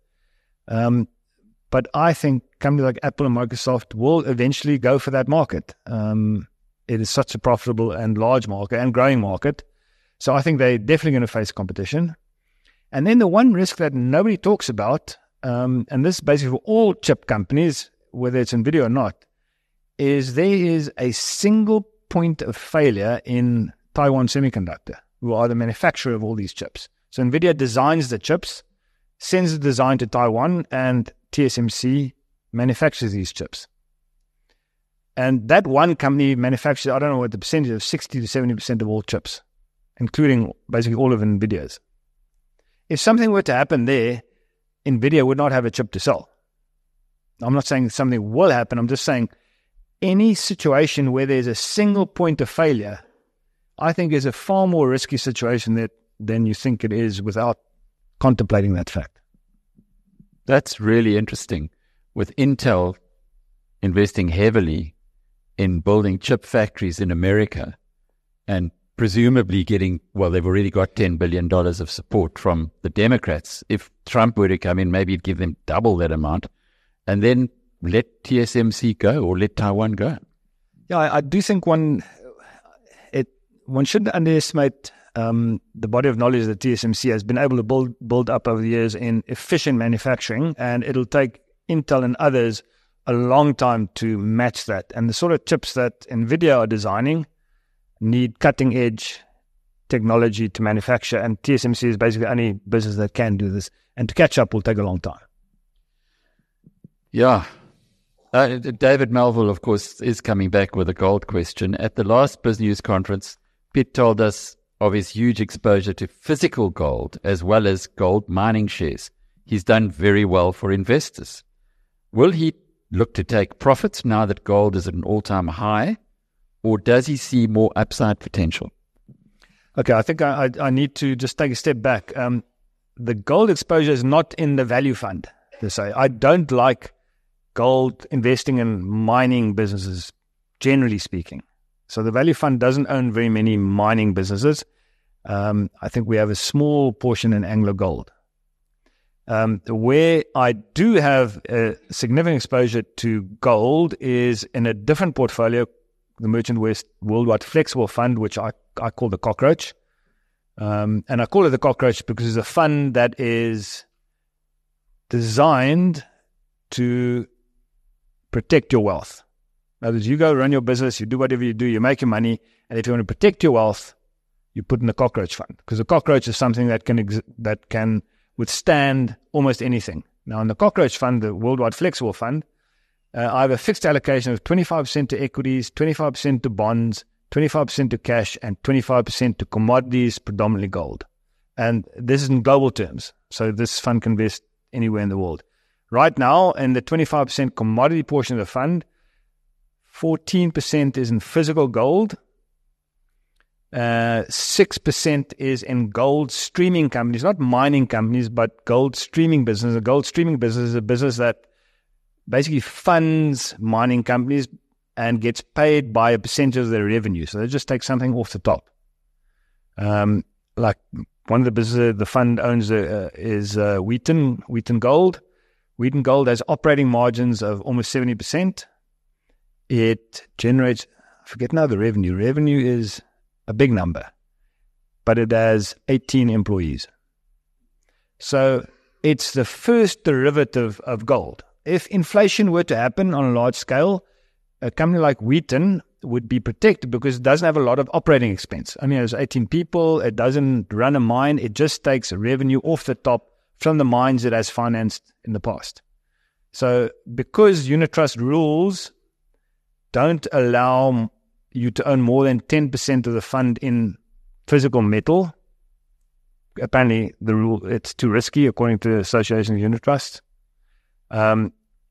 But I think companies like Apple and Microsoft will eventually go for that market. It is such a profitable and large market and growing market. So I think they're definitely going to face competition. And then the one risk that nobody talks about, and this is basically for all chip companies, whether it's NVIDIA or not, is there is a single point of failure in Taiwan Semiconductor, who are the manufacturer of all these chips. So NVIDIA designs the chips, sends the design to Taiwan, and TSMC manufactures these chips. And that one company manufactures, I don't know what the percentage of, 60 to 70% of all chips, including basically all of NVIDIA's. If something were to happen there, NVIDIA would not have a chip to sell. I'm not saying something will happen. I'm just saying any situation where there's a single point of failure, I think is a far more risky situation than you think it is without contemplating that fact. That's really interesting. With Intel investing heavily in building chip factories in America and presumably they've already got $10 billion of support from the Democrats. If Trump were to come in, maybe he'd give them double that amount and then let TSMC go or let Taiwan go. Yeah, I do think one shouldn't underestimate the body of knowledge that TSMC has been able to build up over the years in efficient manufacturing, and it'll take Intel and others a long time to match that. And the sort of chips that NVIDIA are designing need cutting-edge technology to manufacture, and TSMC is basically the only business that can do this. And to catch up will take a long time. Yeah. David Melville, of course, is coming back with a gold question. At the last BizNews conference, Piet told us of his huge exposure to physical gold as well as gold mining shares. He's done very well for investors. Will he look to take profits now that gold is at an all-time high, or does he see more upside potential? Okay, I think I need to just take a step back. The gold exposure is not in the value fund, to say. I don't like gold investing in mining businesses, generally speaking. So the value fund doesn't own very many mining businesses. I think we have a small portion in Anglo Gold. Where I do have a significant exposure to gold is in a different portfolio, the Merchant West Worldwide Flexible Fund, which I call the Cockroach. And I call it the Cockroach because it's a fund that is designed to protect your wealth. In other words, you go run your business, you do whatever you do, you make your money, and if you want to protect your wealth, you put in the Cockroach Fund, because the Cockroach is something that can withstand almost anything. Now, in the Cockroach Fund, the Worldwide Flexible Fund, I have a fixed allocation of 25% to equities, 25% to bonds, 25% to cash, and 25% to commodities, predominantly gold. And this is in global terms. So this fund can invest anywhere in the world. Right now, in the 25% commodity portion of the fund, 14% is in physical gold, 6% is in gold streaming companies, not mining companies, but gold streaming business. A gold streaming business is a business that basically funds mining companies and gets paid by a percentage of their revenue. So they just take something off the top. Like one of the businesses the fund owns is Wheaton Gold. Wheaton Gold has operating margins of almost 70%. It generates, I forget now the revenue. Revenue is a big number, but it has 18 employees. So it's the first derivative of gold. If inflation were to happen on a large scale, a company like Wheaton would be protected because it doesn't have a lot of operating expense. I mean, there's 18 people. It doesn't run a mine. It just takes revenue off the top from the mines it has financed in the past. So because unit trust rules don't allow you to own more than 10% of the fund in physical metal, apparently the rule, it's too risky according to the Association of Unit Trusts.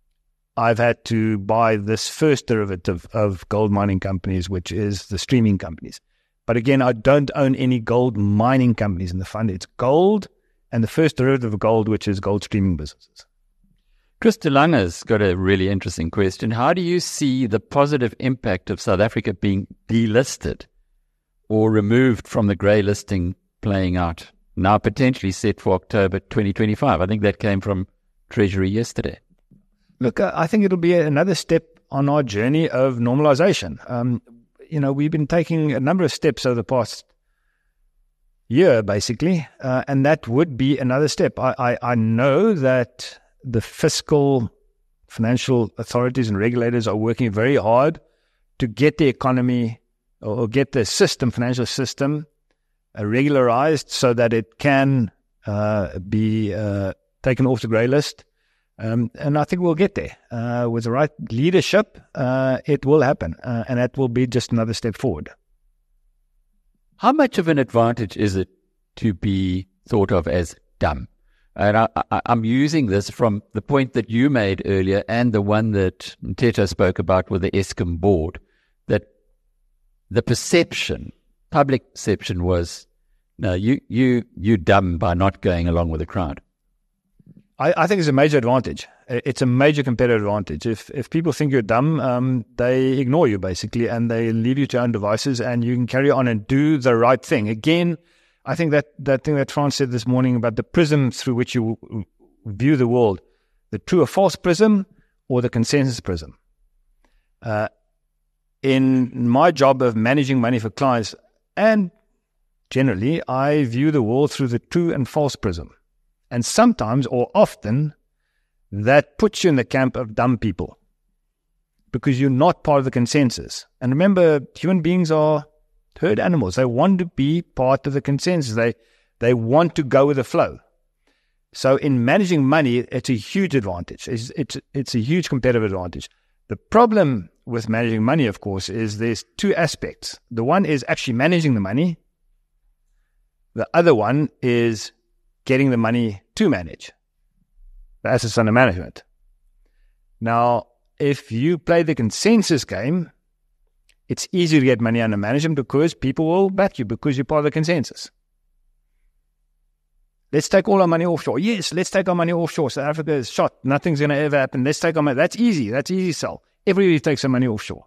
I've had to buy this first derivative of gold mining companies, which is the streaming companies. But again, I don't own any gold mining companies in the fund. It's gold and the first derivative of gold, which is gold streaming businesses. Chris de Lange's got a really interesting question. How do you see the positive impact of South Africa being delisted or removed from the grey listing playing out, now potentially set for October 2025? I think that came from Treasury yesterday. Look, I think it'll be another step on our journey of normalization. We've been taking a number of steps over the past year, basically, and that would be another step. I know that the fiscal, financial authorities and regulators are working very hard to get the economy or get the financial system regularized so that it can be taken off the grey list. And I think we'll get there. With the right leadership, it will happen. And that will be just another step forward. How much of an advantage is it to be thought of as dumb? And I'm using this from the point that you made earlier and the one that Mteto spoke about with the Eskom board, that the public perception was, no, you dumb by not going along with the crowd. I think it's a major advantage. It's a major competitive advantage. If people think you're dumb, they ignore you basically, and they leave you to your own devices, and you can carry on and do the right thing. Again, I think that thing that Frans said this morning about the prism through which you view the world, the true or false prism or the consensus prism. In my job of managing money for clients, and generally, I view the world through the true and false prism. And sometimes, or often, that puts you in the camp of dumb people because you're not part of the consensus. And remember, human beings are herd animals. They want to be part of the consensus. They want to go with the flow. So in managing money, it's a huge advantage. It's a huge competitive advantage. The problem with managing money, of course, is there's two aspects. The one is actually managing the money. The other one is getting the money to manage, the assets under management. Now, if you play the consensus game, it's easy to get money under management because people will back you because you're part of the consensus. Let's take all our money offshore. Yes, let's take our money offshore. South Africa is shot. Nothing's going to ever happen. Let's take our money. That's easy. That's easy sell. Everybody takes their money offshore.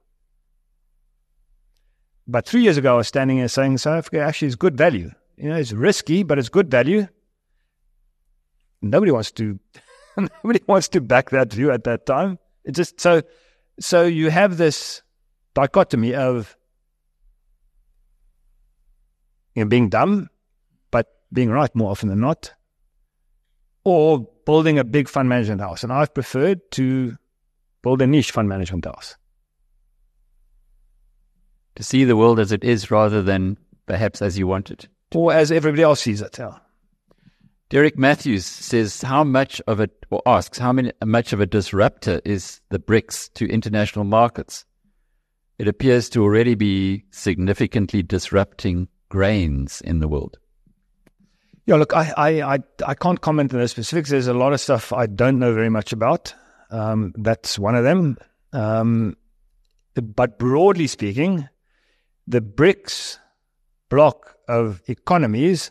But 3 years ago, I was standing here saying South Africa actually is good value. It's risky, but it's good value. Nobody wants to back that view at that time. It's just so you have this dichotomy of being dumb, but being right more often than not, or building a big fund management house. And I've preferred to build a niche fund management house. To see the world as it is rather than perhaps as you want it. Or as everybody else sees it, yeah. Derek Matthews says how much of a disruptor is the BRICS to international markets? It appears to already be significantly disrupting grains in the world. Yeah, look, I can't comment on the specifics. There's a lot of stuff I don't know very much about. That's one of them. But broadly speaking, the BRICS block of economies,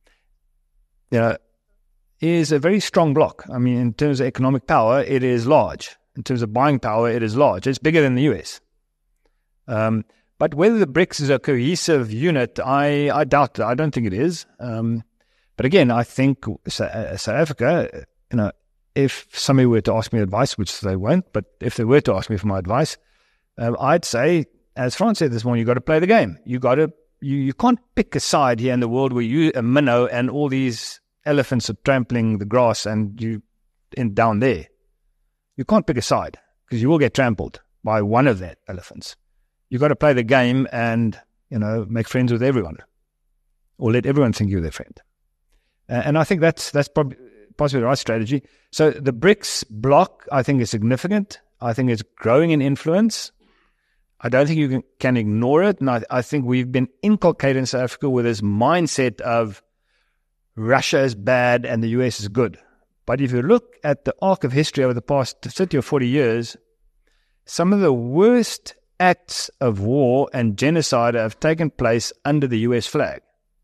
is a very strong block. I mean, in terms of economic power, it is large. In terms of buying power, it is large. It's bigger than the US. But whether the BRICS is a cohesive unit, I doubt it. I don't think it is. But again, I think South Africa, if somebody were to ask me advice, which they won't, but if they were to ask me for my advice, I'd say, as Frans said this morning, you've got to play the game. You can't pick a side here in the world where you a minnow and all these elephants are trampling the grass and down there. You can't pick a side because you will get trampled by one of the elephants. You've got to play the game and, make friends with everyone or let everyone think you're their friend. And I think that's probably possibly the right strategy. So the BRICS bloc, I think, is significant. I think it's growing in influence. I don't think you can ignore it. And I think we've been inculcated in South Africa with this mindset of Russia is bad and the US is good. But if you look at the arc of history over the past 30 or 40 years, some of the worst acts of war and genocide have taken place under the US flag.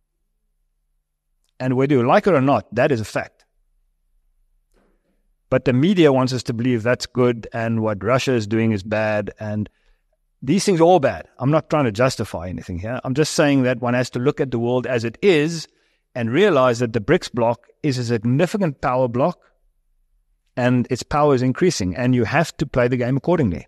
And whether you like it or not, that is a fact. But the media wants us to believe that's good and what Russia is doing is bad. And these things are all bad. I'm not trying to justify anything here. I'm just saying that one has to look at the world as it is and realize that the BRICS bloc is a significant power bloc and its power is increasing, and you have to play the game accordingly.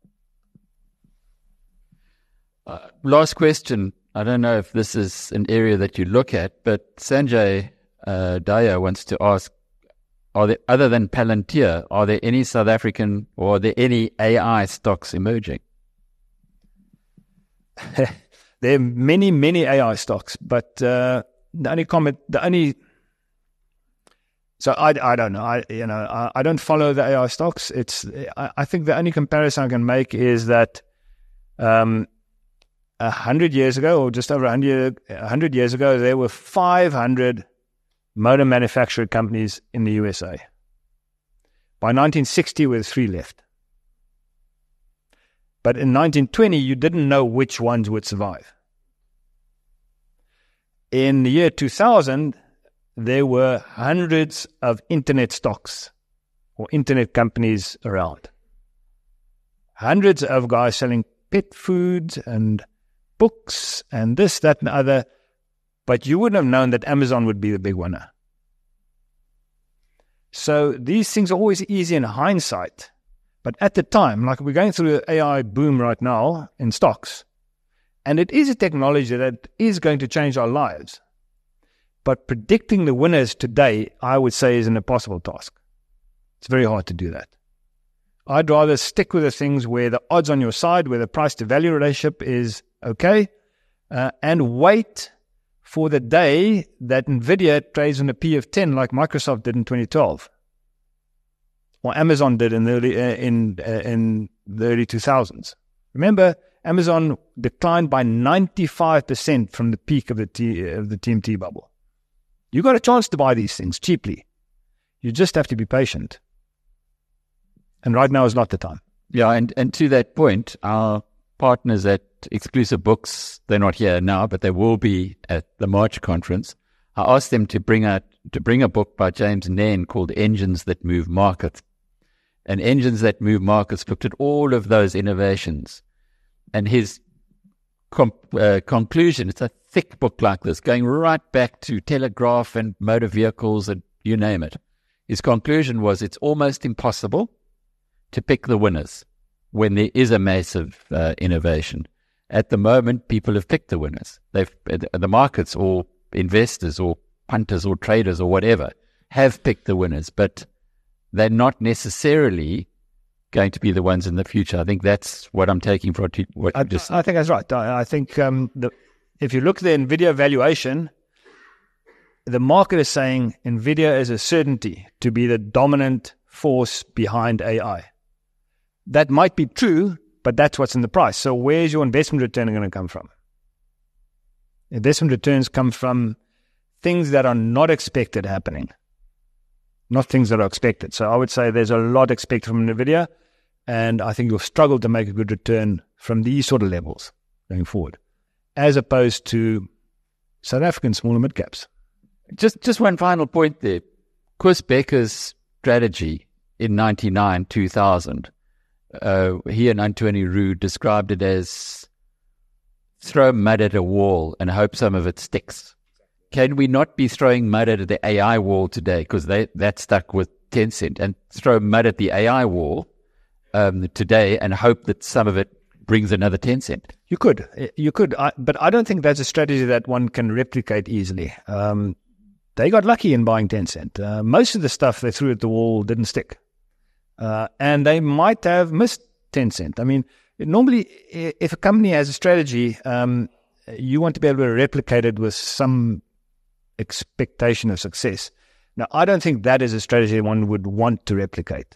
Last question. I don't know if this is an area that you look at, but Sanjay Daya wants to ask, are there, other than Palantir, are there any South African or are there any AI stocks emerging? There are many, many AI stocks, but the only comment, so I don't know. I don't follow the AI stocks. I think the only comparison I can make is that 100 years ago, or just over 100 years ago, there were 500 motor manufacturer companies in the USA. By 1960, there were 3 left. But in 1920, you didn't know which ones would survive. In the year 2000, there were hundreds of internet stocks or internet companies around. Hundreds of guys selling pet foods and books and this, that, and the other. But you wouldn't have known that Amazon would be the big winner. So these things are always easy in hindsight. But at the time, like we're going through an AI boom right now in stocks, and it is a technology that is going to change our lives. But predicting the winners today, I would say, is an impossible task. It's very hard to do that. I'd rather stick with the things where the odds on your side, where the price-to-value relationship is okay, and wait for the day that NVIDIA trades on a P of 10 like Microsoft did in 2012. Or Amazon did in the early 2000s. Remember, Amazon declined by 95% from the peak of the TMT bubble. You got a chance to buy these things cheaply. You just have to be patient. And right now is not the time. Yeah, and to that point, our partners at Exclusive Books, they're not here now, but they will be at the March conference. I asked them to bring a book by James Nairn called Engines That Move Markets. And Engines That Move Markets looked at all of those innovations. And his conclusion, it's a thick book like this, going right back to telegraph and motor vehicles and you name it. His conclusion was it's almost impossible to pick the winners when there is a massive innovation. At the moment, people have picked the winners. The markets or investors or punters or traders or whatever have picked the winners, but they're not necessarily going to be the ones in the future. I think that's what I'm taking from what you just said. I think that's right. I think if you look at the NVIDIA valuation, the market is saying NVIDIA is a certainty to be the dominant force behind AI. That might be true, but that's what's in the price. So where's your investment return going to come from? Investment returns come from things that are not expected happening, not things that are expected. So I would say there's a lot expected from NVIDIA, and I think you'll struggle to make a good return from these sort of levels going forward, as opposed to South African small and mid caps. Just one final point there. Koos Becker's strategy in 99, 2000, he and Antoine Roux described it as throw mud at a wall and hope some of it sticks. Can we not be throwing mud at the AI wall today because that stuck with Tencent, and throw mud at the AI wall today and hope that some of it brings another Tencent? You could, but I don't think that's a strategy that one can replicate easily. They got lucky in buying Tencent. Most of the stuff they threw at the wall didn't stick. And they might have missed Tencent. I mean, normally, if a company has a strategy, you want to be able to replicate it with some expectation of success. Now, I don't think that is a strategy one would want to replicate.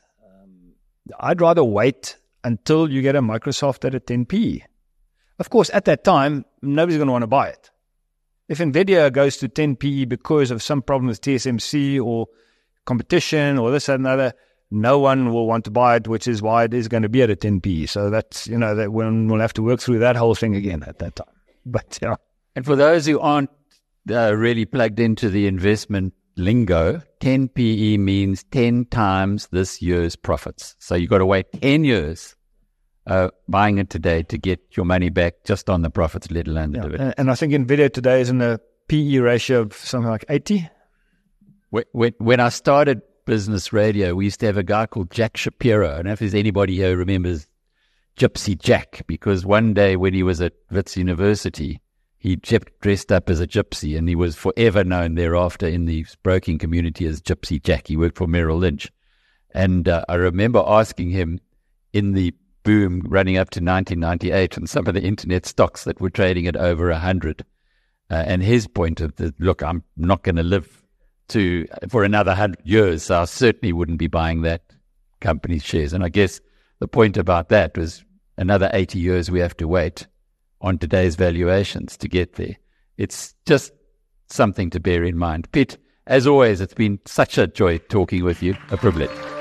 I'd rather wait until you get a Microsoft at a 10p. Of course, at that time, nobody's going to want to buy it. If NVIDIA goes to 10p because of some problem with TSMC or competition or this and another, no one will want to buy it, which is why it is going to be at a 10 PE. So that's, that we'll have to work through that whole thing again at that time. But yeah. And for those who aren't really plugged into the investment lingo, 10 PE means 10 times this year's profits. So you've got to wait 10 years buying it today to get your money back just on the profits, let alone the dividend. And I think NVIDIA today is in a PE ratio of something like 80. When I started business radio, we used to have a guy called Jack Shapiro. I don't know if there's anybody here who remembers Gypsy Jack, because one day when he was at Wits University, he dressed up as a gypsy, and he was forever known thereafter in the broking community as Gypsy Jack. He worked for Merrill Lynch. And I remember asking him in the boom running up to 1998 and some of the internet stocks that were trading at over 100. And his point of look, I'm not going to live for another 100 years, so I certainly wouldn't be buying that company's shares. And I guess the point about that was another 80 years we have to wait on today's valuations to get there. It's just something to bear in mind. Piet, as always, it's been such a joy talking with you, a privilege.